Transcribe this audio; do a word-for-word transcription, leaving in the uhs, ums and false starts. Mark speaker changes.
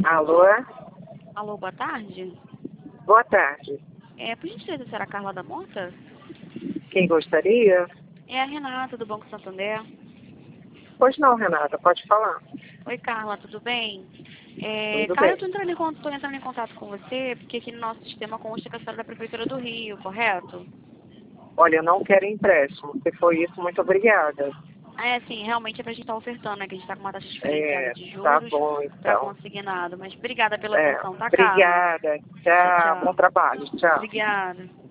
Speaker 1: Alô?
Speaker 2: Alô, boa tarde.
Speaker 1: Boa tarde.
Speaker 2: É, por gentileza, será a Carla da Mota?
Speaker 1: Quem gostaria?
Speaker 2: É a Renata, do Banco Santander.
Speaker 1: Pois não, Renata, pode falar.
Speaker 2: Oi, Carla, tudo bem? É,
Speaker 1: Tudo
Speaker 2: cara, eu
Speaker 1: bem.
Speaker 2: tô entrando, em, con- tô entrando em contato com você, porque aqui no nosso sistema consta que a senhora é da Prefeitura do Rio, correto?
Speaker 1: Olha, eu não quero empréstimo. Se foi isso, muito obrigada.
Speaker 2: Ah, é, sim, realmente é pra gente estar ofertando, né? Que a gente tá com uma taxa diferenciada
Speaker 1: É,
Speaker 2: de
Speaker 1: tá
Speaker 2: juros
Speaker 1: bom
Speaker 2: pra
Speaker 1: então.
Speaker 2: consignado. Mas obrigada pela
Speaker 1: É,
Speaker 2: atenção, tá, Carla?
Speaker 1: obrigada.
Speaker 2: Tchau,
Speaker 1: Tchau, bom
Speaker 2: tchau.
Speaker 1: trabalho. Tchau.
Speaker 2: Obrigada.